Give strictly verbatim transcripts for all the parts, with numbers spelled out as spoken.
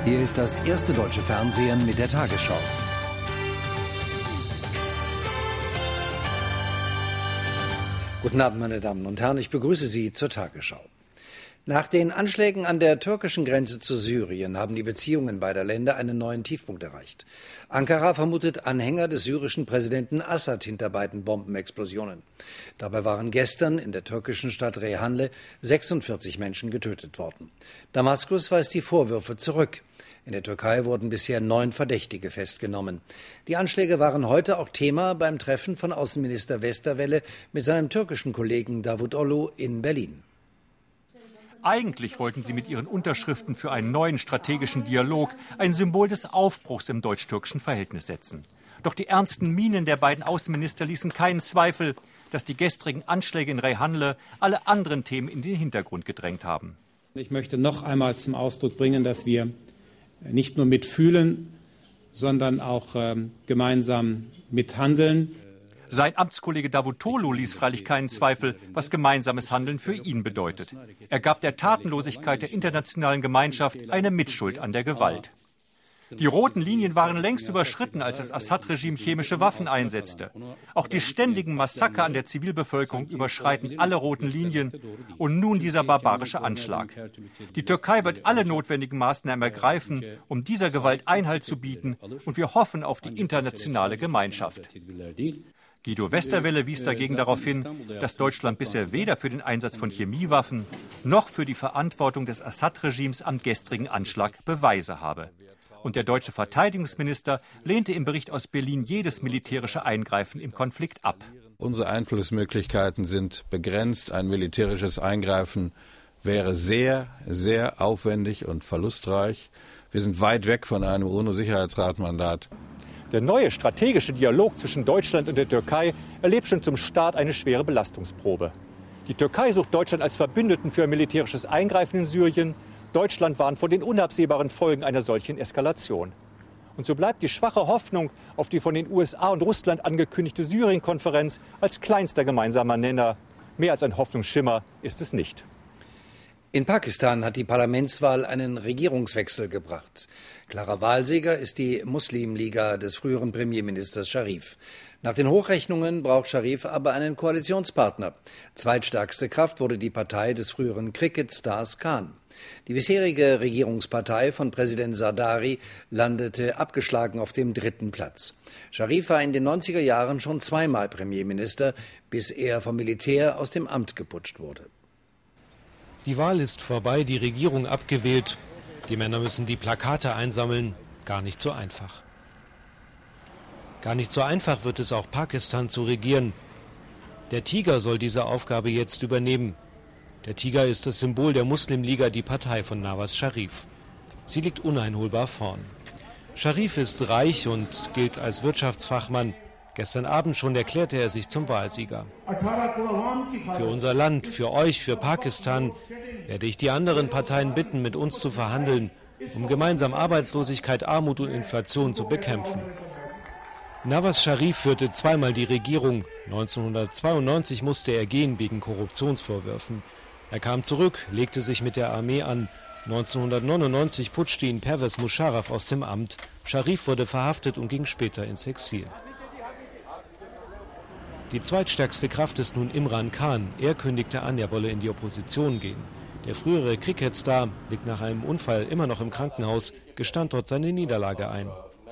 Hier ist das erste deutsche Fernsehen mit der Tagesschau. Guten Abend, meine Damen und Herren, ich begrüße Sie zur Tagesschau. Nach den Anschlägen an der türkischen Grenze zu Syrien haben die Beziehungen beider Länder einen neuen Tiefpunkt erreicht. Ankara vermutet Anhänger des syrischen Präsidenten Assad hinter beiden Bombenexplosionen. Dabei waren gestern in der türkischen Stadt Reyhanlı sechsundvierzig Menschen getötet worden. Damaskus weist die Vorwürfe zurück. In der Türkei wurden bisher neun Verdächtige festgenommen. Die Anschläge waren heute auch Thema beim Treffen von Außenminister Westerwelle mit seinem türkischen Kollegen Davutoglu in Berlin. Eigentlich wollten sie mit ihren Unterschriften für einen neuen strategischen Dialog ein Symbol des Aufbruchs im deutsch-türkischen Verhältnis setzen. Doch die ernsten Mienen der beiden Außenminister ließen keinen Zweifel, dass die gestrigen Anschläge in Reyhanlı alle anderen Themen in den Hintergrund gedrängt haben. Ich möchte noch einmal zum Ausdruck bringen, dass wir nicht nur mitfühlen, sondern auch äh, gemeinsam mithandeln. Sein Amtskollege Davutoglu ließ freilich keinen Zweifel, was gemeinsames Handeln für ihn bedeutet. Er gab der Tatenlosigkeit der internationalen Gemeinschaft eine Mitschuld an der Gewalt. Die roten Linien waren längst überschritten, als das Assad-Regime chemische Waffen einsetzte. Auch die ständigen Massaker an der Zivilbevölkerung überschreiten alle roten Linien. Und nun dieser barbarische Anschlag. Die Türkei wird alle notwendigen Maßnahmen ergreifen, um dieser Gewalt Einhalt zu bieten. Und wir hoffen auf die internationale Gemeinschaft. Guido Westerwelle wies dagegen darauf hin, dass Deutschland bisher weder für den Einsatz von Chemiewaffen noch für die Verantwortung des Assad-Regimes am gestrigen Anschlag Beweise habe. Und der deutsche Verteidigungsminister lehnte im Bericht aus Berlin jedes militärische Eingreifen im Konflikt ab. Unsere Einflussmöglichkeiten sind begrenzt. Ein militärisches Eingreifen wäre sehr, sehr aufwendig und verlustreich. Wir sind weit weg von einem UNO-Sicherheitsratmandat. Der neue strategische Dialog zwischen Deutschland und der Türkei erlebt schon zum Start eine schwere Belastungsprobe. Die Türkei sucht Deutschland als Verbündeten für ein militärisches Eingreifen in Syrien. Deutschland warnt vor den unabsehbaren Folgen einer solchen Eskalation. Und so bleibt die schwache Hoffnung auf die von den U S A und Russland angekündigte Syrien-Konferenz als kleinster gemeinsamer Nenner. Mehr als ein Hoffnungsschimmer ist es nicht. In Pakistan hat die Parlamentswahl einen Regierungswechsel gebracht. Klarer Wahlsieger ist die Muslimliga des früheren Premierministers Scharif. Nach den Hochrechnungen braucht Scharif aber einen Koalitionspartner. Zweitstärkste Kraft wurde die Partei des früheren Cricket-Stars Khan. Die bisherige Regierungspartei von Präsident Zardari landete abgeschlagen auf dem dritten Platz. Scharif war in den neunziger Jahren schon zweimal Premierminister, bis er vom Militär aus dem Amt geputscht wurde. Die Wahl ist vorbei, die Regierung abgewählt. Die Männer müssen die Plakate einsammeln. Gar nicht so einfach. Gar nicht so einfach wird es auch Pakistan zu regieren. Der Tiger soll diese Aufgabe jetzt übernehmen. Der Tiger ist das Symbol der Muslimliga, die Partei von Nawaz Sharif. Sie liegt uneinholbar vorn. Sharif ist reich und gilt als Wirtschaftsfachmann. Gestern Abend schon erklärte er sich zum Wahlsieger. Für unser Land, für euch, für Pakistan werde ich die anderen Parteien bitten, mit uns zu verhandeln, um gemeinsam Arbeitslosigkeit, Armut und Inflation zu bekämpfen. Nawaz Sharif führte zweimal die Regierung. neunzehnhundertzweiundneunzig musste er gehen wegen Korruptionsvorwürfen. Er kam zurück, legte sich mit der Armee an. neunzehnhundertneunundneunzig putschte ihn Pervez Musharraf aus dem Amt. Sharif wurde verhaftet und ging später ins Exil. Die zweitstärkste Kraft ist nun Imran Khan. Er kündigte an, er wolle in die Opposition gehen. Der frühere Cricket-Star liegt nach einem Unfall immer noch im Krankenhaus, gestand dort seine Niederlage ein.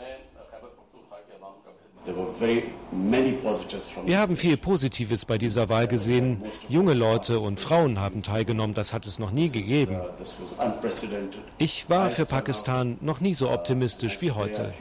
Wir haben viel Positives bei dieser Wahl gesehen. Junge Leute und Frauen haben teilgenommen, das hat es noch nie gegeben. Ich war für Pakistan noch nie so optimistisch wie heute.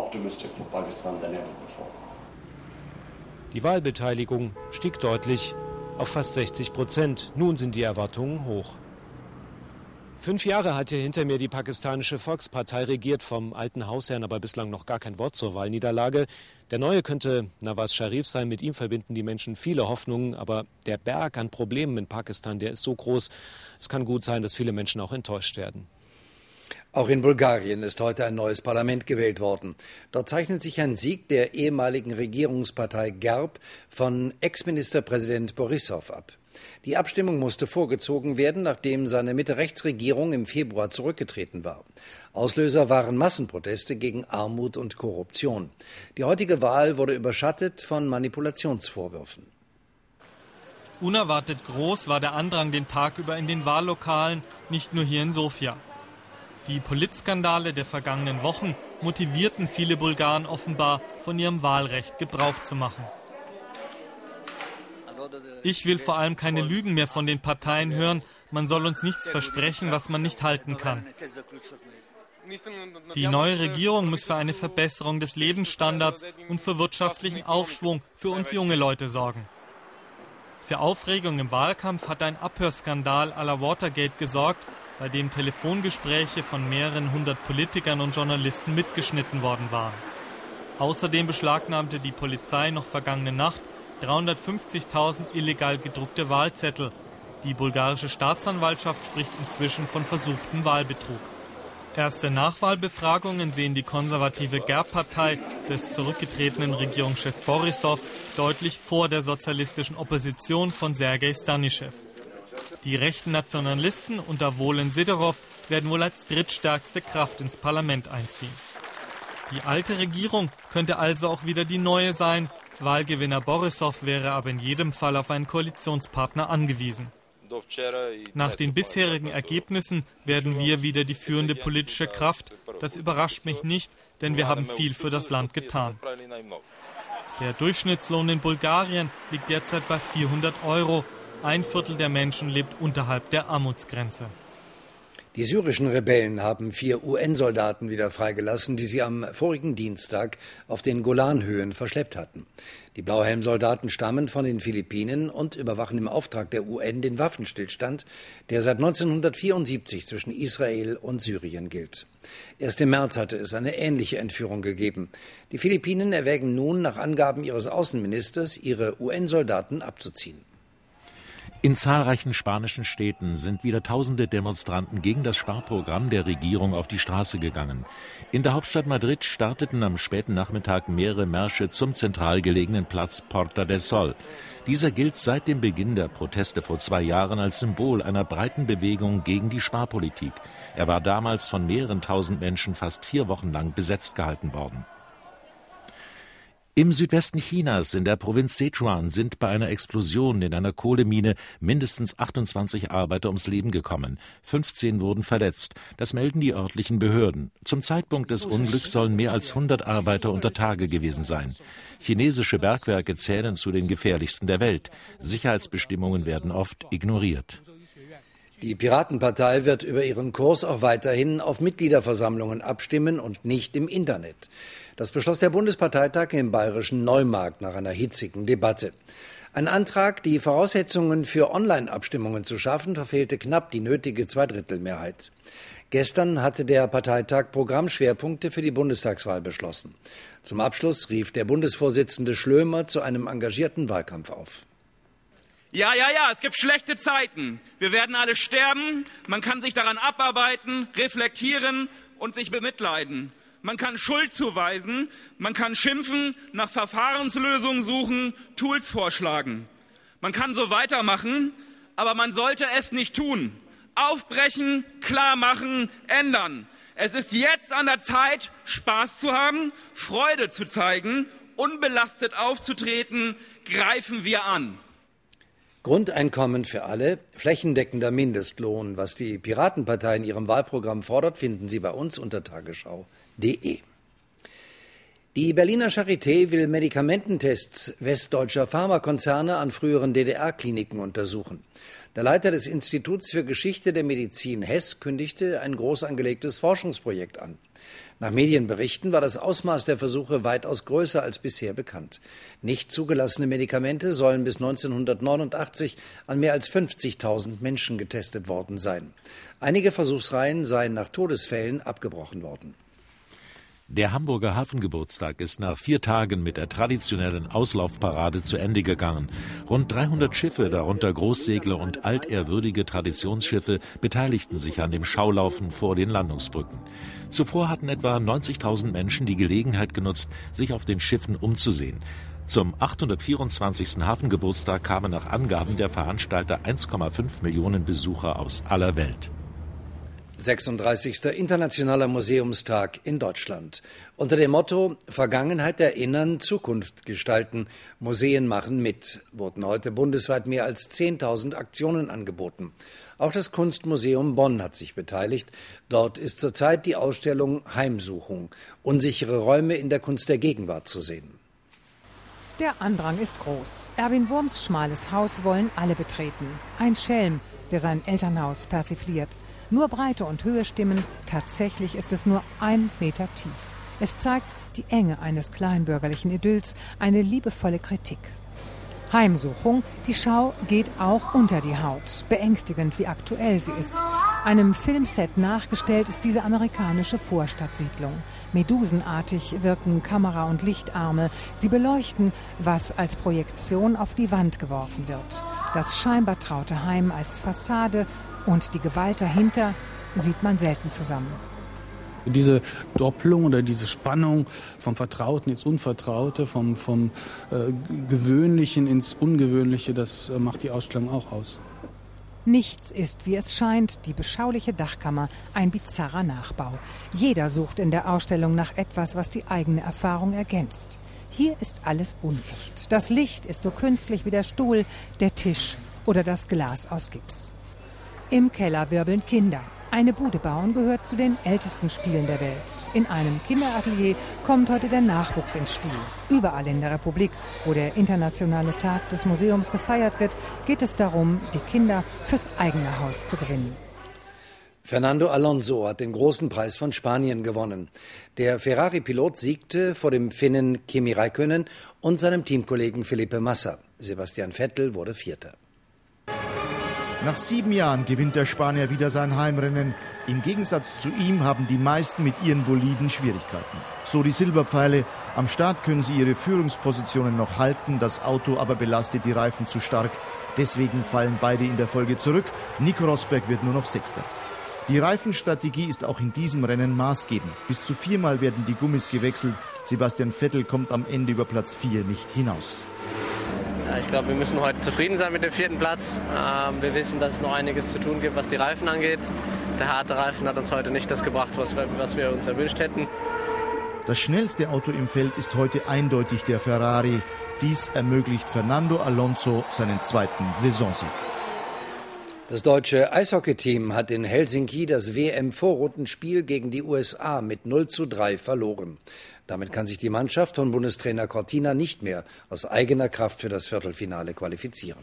Die Wahlbeteiligung stieg deutlich auf fast sechzig Prozent. Nun sind die Erwartungen hoch. Fünf Jahre hat hier hinter mir die pakistanische Volkspartei regiert, vom alten Hausherrn aber bislang noch gar kein Wort zur Wahlniederlage. Der Neue könnte Nawaz Sharif sein, mit ihm verbinden die Menschen viele Hoffnungen, aber der Berg an Problemen in Pakistan, der ist so groß, es kann gut sein, dass viele Menschen auch enttäuscht werden. Auch in Bulgarien ist heute ein neues Parlament gewählt worden. Dort zeichnet sich ein Sieg der ehemaligen Regierungspartei Gerb von Ex-Ministerpräsident Borissow ab. Die Abstimmung musste vorgezogen werden, nachdem seine Mitte-Rechts-Regierung im Februar zurückgetreten war. Auslöser waren Massenproteste gegen Armut und Korruption. Die heutige Wahl wurde überschattet von Manipulationsvorwürfen. Unerwartet groß war der Andrang den Tag über in den Wahllokalen, nicht nur hier in Sofia. Die Politskandale der vergangenen Wochen motivierten viele Bulgaren offenbar, von ihrem Wahlrecht Gebrauch zu machen. Ich will vor allem keine Lügen mehr von den Parteien hören. Man soll uns nichts versprechen, was man nicht halten kann. Die neue Regierung muss für eine Verbesserung des Lebensstandards und für wirtschaftlichen Aufschwung für uns junge Leute sorgen. Für Aufregung im Wahlkampf hat ein Abhörskandal à la Watergate gesorgt, bei dem Telefongespräche von mehreren hundert Politikern und Journalisten mitgeschnitten worden waren. Außerdem beschlagnahmte die Polizei noch vergangene Nacht dreihundertfünfzigtausend illegal gedruckte Wahlzettel. Die bulgarische Staatsanwaltschaft spricht inzwischen von versuchtem Wahlbetrug. Erste Nachwahlbefragungen sehen die konservative Gerb-Partei des zurückgetretenen Regierungschefs Borissow deutlich vor der sozialistischen Opposition von Sergei Stanischew. Die rechten Nationalisten unter Volen Sidorov werden wohl als drittstärkste Kraft ins Parlament einziehen. Die alte Regierung könnte also auch wieder die neue sein. Wahlgewinner Borissow wäre aber in jedem Fall auf einen Koalitionspartner angewiesen. Nach den bisherigen Ergebnissen werden wir wieder die führende politische Kraft. Das überrascht mich nicht, denn wir haben viel für das Land getan. Der Durchschnittslohn in Bulgarien liegt derzeit bei vierhundert Euro. Ein Viertel der Menschen lebt unterhalb der Armutsgrenze. Die syrischen Rebellen haben vier U N-Soldaten wieder freigelassen, die sie am vorigen Dienstag auf den Golanhöhen verschleppt hatten. Die Blauhelm-Soldaten stammen von den Philippinen und überwachen im Auftrag der U N den Waffenstillstand, der seit neunzehnhundertvierundsiebzig zwischen Israel und Syrien gilt. Erst im März hatte es eine ähnliche Entführung gegeben. Die Philippinen erwägen nun nach Angaben ihres Außenministers, ihre U N-Soldaten abzuziehen. In zahlreichen spanischen Städten sind wieder tausende Demonstranten gegen das Sparprogramm der Regierung auf die Straße gegangen. In der Hauptstadt Madrid starteten am späten Nachmittag mehrere Märsche zum zentral gelegenen Platz Porta del Sol. Dieser gilt seit dem Beginn der Proteste vor zwei Jahren als Symbol einer breiten Bewegung gegen die Sparpolitik. Er war damals von mehreren tausend Menschen fast vier Wochen lang besetzt gehalten worden. Im Südwesten Chinas, in der Provinz Sichuan, sind bei einer Explosion in einer Kohlemine mindestens achtundzwanzig Arbeiter ums Leben gekommen. fünfzehn wurden verletzt. Das melden die örtlichen Behörden. Zum Zeitpunkt des Unglücks sollen mehr als hundert Arbeiter unter Tage gewesen sein. Chinesische Bergwerke zählen zu den gefährlichsten der Welt. Sicherheitsbestimmungen werden oft ignoriert. Die Piratenpartei wird über ihren Kurs auch weiterhin auf Mitgliederversammlungen abstimmen und nicht im Internet. Das beschloss der Bundesparteitag im bayerischen Neumarkt nach einer hitzigen Debatte. Ein Antrag, die Voraussetzungen für Online-Abstimmungen zu schaffen, verfehlte knapp die nötige Zweidrittelmehrheit. Gestern hatte der Parteitag Programmschwerpunkte für die Bundestagswahl beschlossen. Zum Abschluss rief der Bundesvorsitzende Schlömer zu einem engagierten Wahlkampf auf. Ja, ja, ja, es gibt schlechte Zeiten. Wir werden alle sterben. Man kann sich daran abarbeiten, reflektieren und sich bemitleiden. Man kann Schuld zuweisen, man kann schimpfen, nach Verfahrenslösungen suchen, Tools vorschlagen. Man kann so weitermachen, aber man sollte es nicht tun. Aufbrechen, klar machen, ändern. Es ist jetzt an der Zeit, Spaß zu haben, Freude zu zeigen, unbelastet aufzutreten. Greifen wir an. Grundeinkommen für alle, flächendeckender Mindestlohn. Was die Piratenpartei in ihrem Wahlprogramm fordert, finden Sie bei uns unter tagesschau punkt de. Die Berliner Charité will Medikamententests westdeutscher Pharmakonzerne an früheren D D R-Kliniken untersuchen. Der Leiter des Instituts für Geschichte der Medizin Hess kündigte ein groß angelegtes Forschungsprojekt an. Nach Medienberichten war das Ausmaß der Versuche weitaus größer als bisher bekannt. Nicht zugelassene Medikamente sollen bis neunzehnhundertneunundachtzig an mehr als fünfzigtausend Menschen getestet worden sein. Einige Versuchsreihen seien nach Todesfällen abgebrochen worden. Der Hamburger Hafengeburtstag ist nach vier Tagen mit der traditionellen Auslaufparade zu Ende gegangen. Rund dreihundert Schiffe, darunter Großsegler und altehrwürdige Traditionsschiffe, beteiligten sich an dem Schaulaufen vor den Landungsbrücken. Zuvor hatten etwa neunzigtausend Menschen die Gelegenheit genutzt, sich auf den Schiffen umzusehen. Zum achthundertvierundzwanzigsten Hafengeburtstag kamen nach Angaben der Veranstalter eins Komma fünf Millionen Besucher aus aller Welt. sechsunddreißigster Internationaler Museumstag in Deutschland. Unter dem Motto Vergangenheit erinnern, Zukunft gestalten, Museen machen mit, wurden heute bundesweit mehr als zehntausend Aktionen angeboten. Auch das Kunstmuseum Bonn hat sich beteiligt. Dort ist zurzeit die Ausstellung Heimsuchung, unsichere Räume in der Kunst der Gegenwart zu sehen. Der Andrang ist groß. Erwin Wurms schmales Haus wollen alle betreten. Ein Schelm, der sein Elternhaus persifliert. Nur Breite und Höhe stimmen, tatsächlich ist es nur ein Meter tief. Es zeigt die Enge eines kleinbürgerlichen Idylls, eine liebevolle Kritik. Heimsuchung, die Schau geht auch unter die Haut, beängstigend wie aktuell sie ist. Einem Filmset nachgestellt ist diese amerikanische Vorstadtsiedlung. Medusenartig wirken Kamera- und Lichtarme. Sie beleuchten, was als Projektion auf die Wand geworfen wird. Das scheinbar traute Heim als Fassade und die Gewalt dahinter sieht man selten zusammen. Diese Doppelung oder diese Spannung vom Vertrauten ins Unvertraute, vom, vom äh, Gewöhnlichen ins Ungewöhnliche, das äh, macht die Ausstellung auch aus. Nichts ist, wie es scheint, die beschauliche Dachkammer, ein bizarrer Nachbau. Jeder sucht in der Ausstellung nach etwas, was die eigene Erfahrung ergänzt. Hier ist alles unecht. Das Licht ist so künstlich wie der Stuhl, der Tisch oder das Glas aus Gips. Im Keller wirbeln Kinder. Eine Bude bauen gehört zu den ältesten Spielen der Welt. In einem Kinderatelier kommt heute der Nachwuchs ins Spiel. Überall in der Republik, wo der internationale Tag des Museums gefeiert wird, geht es darum, die Kinder fürs eigene Haus zu gewinnen. Fernando Alonso hat den großen Preis von Spanien gewonnen. Der Ferrari-Pilot siegte vor dem Finnen Kimi Räikkönen und seinem Teamkollegen Felipe Massa. Sebastian Vettel wurde Vierter. Nach sieben Jahren gewinnt der Spanier wieder sein Heimrennen. Im Gegensatz zu ihm haben die meisten mit ihren Boliden Schwierigkeiten. So die Silberpfeile. Am Start können sie ihre Führungspositionen noch halten, das Auto aber belastet die Reifen zu stark. Deswegen fallen beide in der Folge zurück. Nico Rosberg wird nur noch Sechster. Die Reifenstrategie ist auch in diesem Rennen maßgebend. Bis zu viermal werden die Gummis gewechselt. Sebastian Vettel kommt am Ende über Platz vier nicht hinaus. Ja, ich glaube, wir müssen heute zufrieden sein mit dem vierten Platz. Ähm, wir wissen, dass es noch einiges zu tun gibt, was die Reifen angeht. Der harte Reifen hat uns heute nicht das gebracht, was wir, was wir uns erwünscht hätten. Das schnellste Auto im Feld ist heute eindeutig der Ferrari. Dies ermöglicht Fernando Alonso seinen zweiten Saisonsieg. Das deutsche Eishockeyteam hat in Helsinki das W M-Vorrundenspiel gegen die U S A mit null zu drei verloren. Damit kann sich die Mannschaft von Bundestrainer Cortina nicht mehr aus eigener Kraft für das Viertelfinale qualifizieren.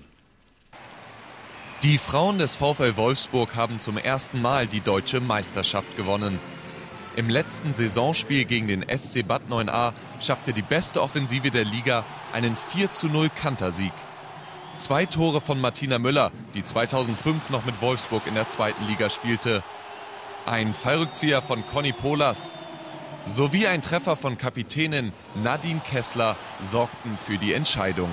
Die Frauen des VfL Wolfsburg haben zum ersten Mal die deutsche Meisterschaft gewonnen. Im letzten Saisonspiel gegen den S C Bad neun a schaffte die beste Offensive der Liga einen vier zu null Kantersieg. Zwei Tore von Martina Müller, die zweitausendfünf noch mit Wolfsburg in der zweiten Liga spielte. Ein Fallrückzieher von Conny Polas sowie ein Treffer von Kapitänin Nadine Kessler sorgten für die Entscheidung.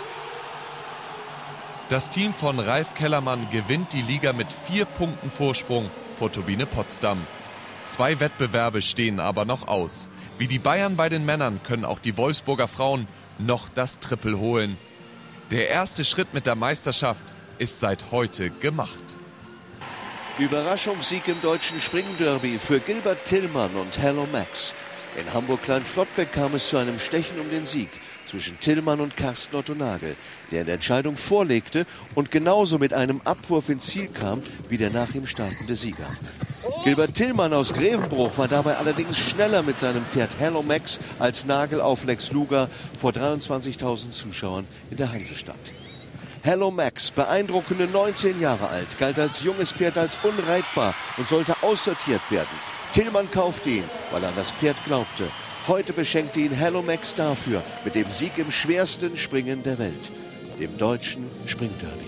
Das Team von Ralf Kellermann gewinnt die Liga mit vier Punkten Vorsprung vor Turbine Potsdam. Zwei Wettbewerbe stehen aber noch aus. Wie die Bayern bei den Männern können auch die Wolfsburger Frauen noch das Triple holen. Der erste Schritt mit der Meisterschaft ist seit heute gemacht. Überraschungssieg im deutschen Springderby für Gilbert Tillmann und Hello Max. In Hamburg-Kleinflottbeck kam es zu einem Stechen um den Sieg zwischen Tillmann und Carsten Otto Nagel, der in der Entscheidung vorlegte und genauso mit einem Abwurf ins Ziel kam wie der nach ihm startende Sieger. Gilbert Tillmann aus Grevenbruch war dabei allerdings schneller mit seinem Pferd Hello Max als Nagel auf Lex Luger vor dreiundzwanzigtausend Zuschauern in der Hansestadt. Hello Max, beeindruckende neunzehn Jahre alt, galt als junges Pferd als unreitbar und sollte aussortiert werden. Tillmann kaufte ihn, weil er an das Pferd glaubte. Heute beschenkte ihn Hello Max dafür mit dem Sieg im schwersten Springen der Welt, dem deutschen Springderby.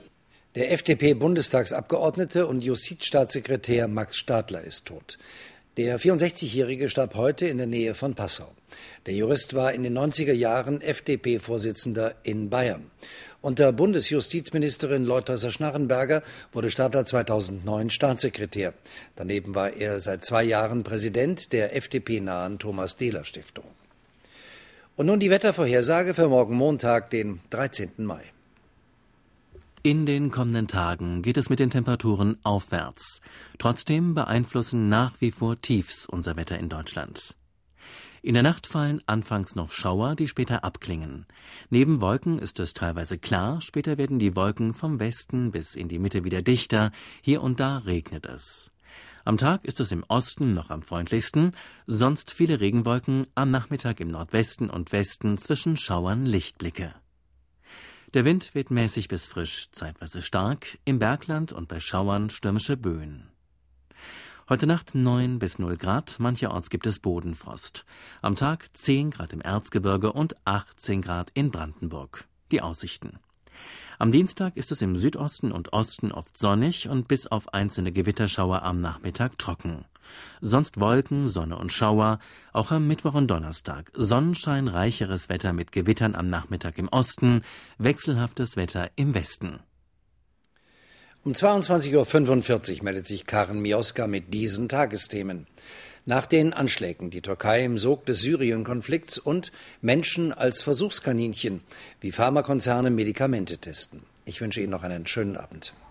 Der F D P-Bundestagsabgeordnete und Justizstaatssekretär Max Stadler ist tot. Der vierundsechzigjährige starb heute in der Nähe von Passau. Der Jurist war in den neunziger Jahren F D P-Vorsitzender in Bayern. Unter Bundesjustizministerin Leutheusser-Schnarrenberger wurde Stadler zweitausendneun Staatssekretär. Daneben war er seit zwei Jahren Präsident der F D P-nahen Thomas-Dehler-Stiftung. Und nun die Wettervorhersage für morgen Montag, den dreizehnten Mai. In den kommenden Tagen geht es mit den Temperaturen aufwärts. Trotzdem beeinflussen nach wie vor Tiefs unser Wetter in Deutschland. In der Nacht fallen anfangs noch Schauer, die später abklingen. Neben Wolken ist es teilweise klar, später werden die Wolken vom Westen bis in die Mitte wieder dichter, hier und da regnet es. Am Tag ist es im Osten noch am freundlichsten, sonst viele Regenwolken, am Nachmittag im Nordwesten und Westen zwischen Schauern Lichtblicke. Der Wind weht mäßig bis frisch, zeitweise stark, im Bergland und bei Schauern stürmische Böen. Heute Nacht neun bis null Grad, mancherorts gibt es Bodenfrost. Am Tag zehn Grad im Erzgebirge und achtzehn Grad in Brandenburg. Die Aussichten. Am Dienstag ist es im Südosten und Osten oft sonnig und bis auf einzelne Gewitterschauer am Nachmittag trocken. Sonst Wolken, Sonne und Schauer, auch am Mittwoch und Donnerstag. Sonnenschein, reicheres Wetter mit Gewittern am Nachmittag im Osten, wechselhaftes Wetter im Westen. Um zweiundzwanzig Uhr fünfundvierzig meldet sich Karen Mioska mit diesen Tagesthemen. Nach den Anschlägen die Türkei im Sog des Syrien-Konflikts und Menschen als Versuchskaninchen, wie Pharmakonzerne Medikamente testen. Ich wünsche Ihnen noch einen schönen Abend.